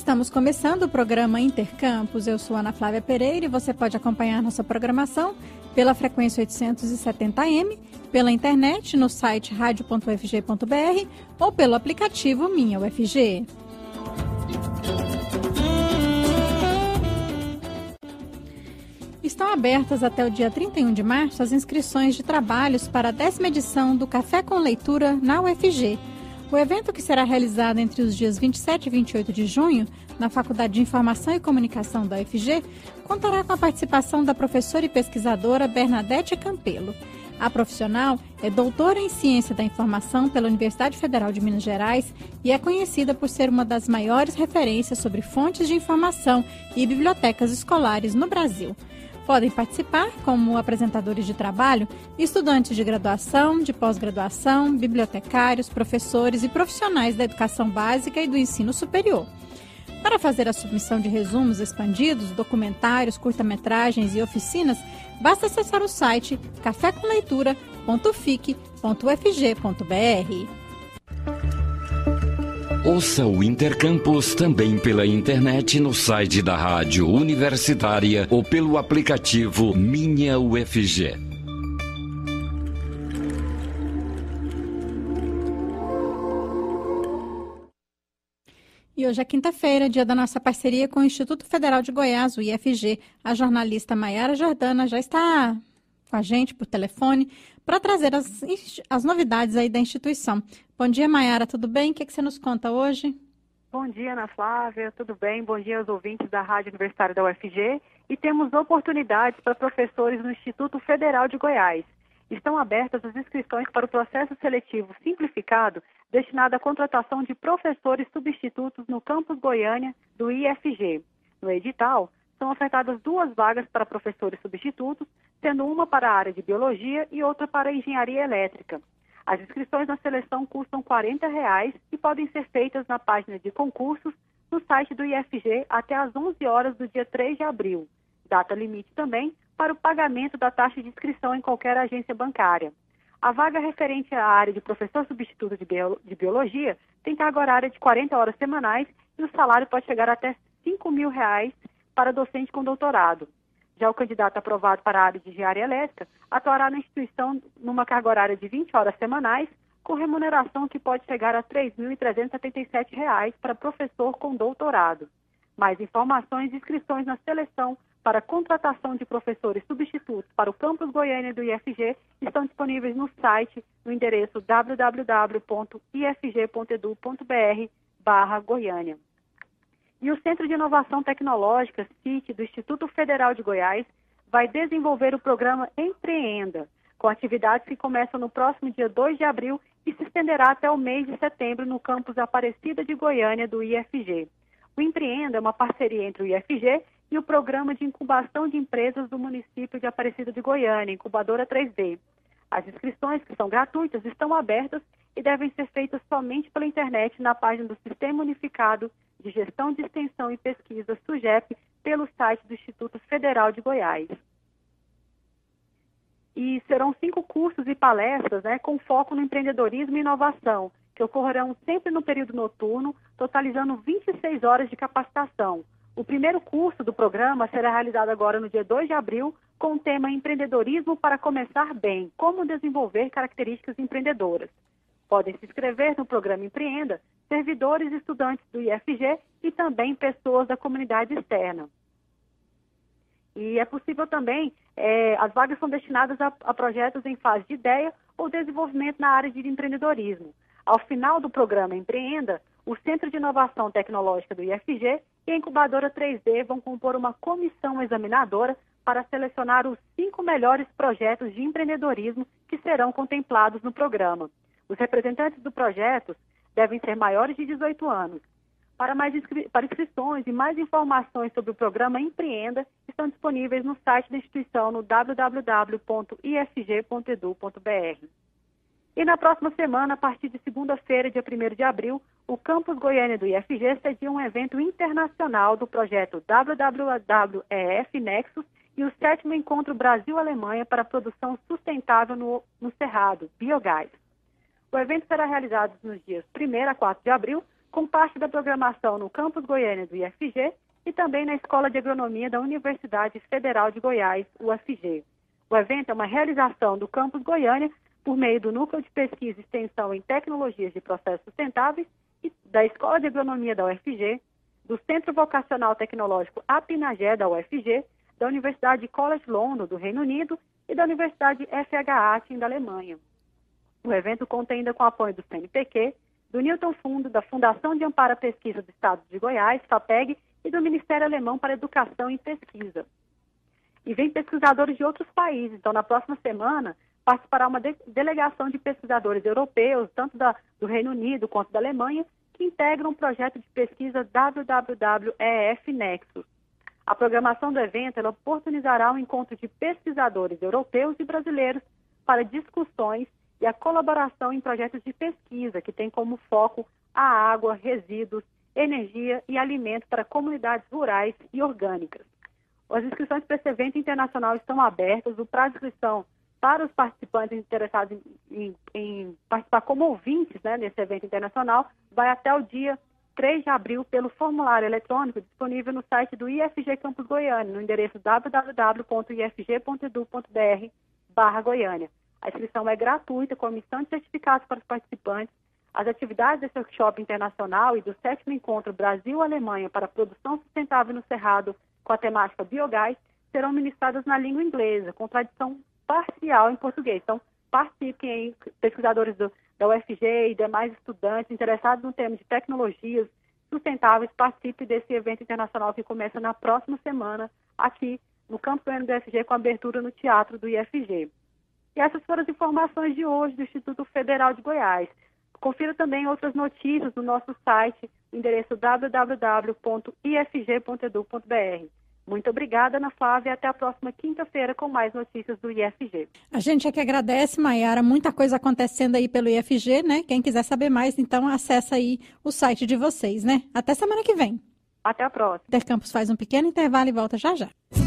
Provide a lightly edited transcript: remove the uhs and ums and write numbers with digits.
Estamos começando o programa Intercampus. Eu sou Ana Flávia Pereira e você pode acompanhar nossa programação pela frequência 870M, pela internet no site radio.ufg.br ou pelo aplicativo Minha UFG. Estão abertas até o dia 31 de março as inscrições de trabalhos para a 10ª edição do Café com Leitura na UFG. O evento, que será realizado entre os dias 27 e 28 de junho, na Faculdade de Informação e Comunicação da UFG, contará com a participação da professora e pesquisadora Bernadette Campelo. A profissional é doutora em Ciência da Informação pela Universidade Federal de Minas Gerais e é conhecida por ser uma das maiores referências sobre fontes de informação e bibliotecas escolares no Brasil. Podem participar como apresentadores de trabalho estudantes de graduação, de pós-graduação, bibliotecários, professores e profissionais da educação básica e do ensino superior. Para fazer a submissão de resumos expandidos, documentários, curta-metragens e oficinas, basta acessar o site cafécomleitura.fic.ufg.br. Ouça o Intercampus também pela internet no site da Rádio Universitária ou pelo aplicativo Minha UFG. E hoje é quinta-feira, dia da nossa parceria com o Instituto Federal de Goiás, o IFG. A jornalista Maiara Jordana já está com a gente por telefone para trazer as novidades aí da instituição. Bom dia, Maiara, tudo bem? O que você nos conta hoje? Bom dia, Ana Flávia, tudo bem? Bom dia aos ouvintes da Rádio Universitária da UFG. E temos oportunidades para professores no Instituto Federal de Goiás. Estão abertas as inscrições para o processo seletivo simplificado destinado à contratação de professores substitutos no campus Goiânia do IFG. No edital, são ofertadas 2 vagas para professores substitutos, sendo uma para a área de biologia e outra para a engenharia elétrica. As inscrições na seleção custam R$ 40 e podem ser feitas na página de concursos no site do IFG até às 11 horas do dia 3 de abril. Data limite também para o pagamento da taxa de inscrição em qualquer agência bancária. A vaga referente à área de professor substituto de biologia tem carga horária de 40 horas semanais e o salário pode chegar até R$ 5.000 para docente com doutorado. Já o candidato aprovado para a área de engenharia elétrica atuará na instituição numa carga horária de 20 horas semanais, com remuneração que pode chegar a R$ 3.377 para professor com doutorado. Mais informações e inscrições na seleção para contratação de professores substitutos para o campus Goiânia do IFG estão disponíveis no site, no endereço www.ifg.edu.br/Goiânia. E o Centro de Inovação Tecnológica, CIT, do Instituto Federal de Goiás, vai desenvolver o programa Empreenda, com atividades que começam no próximo dia 2 de abril e se estenderá até o mês de setembro no campus Aparecida de Goiânia do IFG. O Empreenda é uma parceria entre o IFG e o Programa de Incubação de Empresas do município de Aparecida de Goiânia, Incubadora 3D. As inscrições, que são gratuitas, estão abertas e devem ser feitas somente pela internet na página do Sistema Unificado de Gestão de Extensão e Pesquisa, SUGEP, pelo site do Instituto Federal de Goiás. E serão 5 cursos e palestras, com foco no empreendedorismo e inovação, que ocorrerão sempre no período noturno, totalizando 26 horas de capacitação. O primeiro curso do programa será realizado agora no dia 2 de abril, com o tema Empreendedorismo para Começar Bem, como desenvolver características empreendedoras. Podem se inscrever no programa Empreenda servidores e estudantes do IFG e também pessoas da comunidade externa. E é possível também, as vagas são destinadas a projetos em fase de ideia ou desenvolvimento na área de empreendedorismo. Ao final do programa Empreenda, o Centro de Inovação Tecnológica do IFG e a Incubadora 3D vão compor uma comissão examinadora para selecionar os 5 melhores projetos de empreendedorismo que serão contemplados no programa. Os representantes do projeto devem ser maiores de 18 anos. Para inscrições e mais informações sobre o programa Empreenda, estão disponíveis no site da instituição no www.ifg.edu.br. E na próxima semana, a partir de segunda-feira, dia 1º de abril, o Campus Goiânia do IFG cedia um evento internacional do projeto WWF Nexus e o 7º Encontro Brasil-Alemanha para a Produção Sustentável no Cerrado, Biogás. O evento será realizado nos dias 1º a 4 de abril, com parte da programação no Campus Goiânia do IFG e também na Escola de Agronomia da Universidade Federal de Goiás, UFG. O evento é uma realização do Campus Goiânia por meio do Núcleo de Pesquisa e Extensão em Tecnologias de Processos Sustentáveis e da Escola de Agronomia da UFG, do Centro Vocacional Tecnológico Apinagé da UFG, da Universidade College London do Reino Unido e da Universidade FH Aachen da Alemanha. O evento conta ainda com o apoio do CNPq, do Newton Fundo, da Fundação de Amparo à Pesquisa do Estado de Goiás, FAPEG, e do Ministério Alemão para Educação e Pesquisa. E vem pesquisadores de outros países. Então, na próxima semana, participará uma delegação de pesquisadores europeus, tanto do Reino Unido quanto da Alemanha, que integram um projeto de pesquisa WWW-EF Nexus. A programação do evento ela oportunizará um encontro de pesquisadores europeus e brasileiros para discussões e a colaboração em projetos de pesquisa que tem como foco a água, resíduos, energia e alimento para comunidades rurais e orgânicas. As inscrições para esse evento internacional estão abertas. O prazo de inscrição para os participantes interessados em participar como ouvintes, né, nesse evento internacional vai até o dia 3 de abril pelo formulário eletrônico disponível no site do IFG Campus Goiânia, no endereço www.ifg.edu.br/Goiânia. A inscrição é gratuita, com emissão de certificados para os participantes. As atividades desse workshop internacional e do 7º Encontro Brasil-Alemanha para a Produção Sustentável no Cerrado com a temática biogás serão ministradas na língua inglesa, com tradução parcial em português. Então, participem aí, pesquisadores da UFG e demais estudantes interessados no tema de tecnologias sustentáveis, participem desse evento internacional que começa na próxima semana aqui no Campus Goiânia do UFG, com abertura no Teatro do IFG. E essas foram as informações de hoje do Instituto Federal de Goiás. Confira também outras notícias no nosso site, endereço www.ifg.edu.br. Muito obrigada, Ana Flávia, e até a próxima quinta-feira com mais notícias do IFG. A gente é que agradece, Maiara, muita coisa acontecendo aí pelo IFG, né? Quem quiser saber mais, então acessa aí o site de vocês, né? Até semana que vem. Até a próxima. Intercampus faz um pequeno intervalo e volta já já.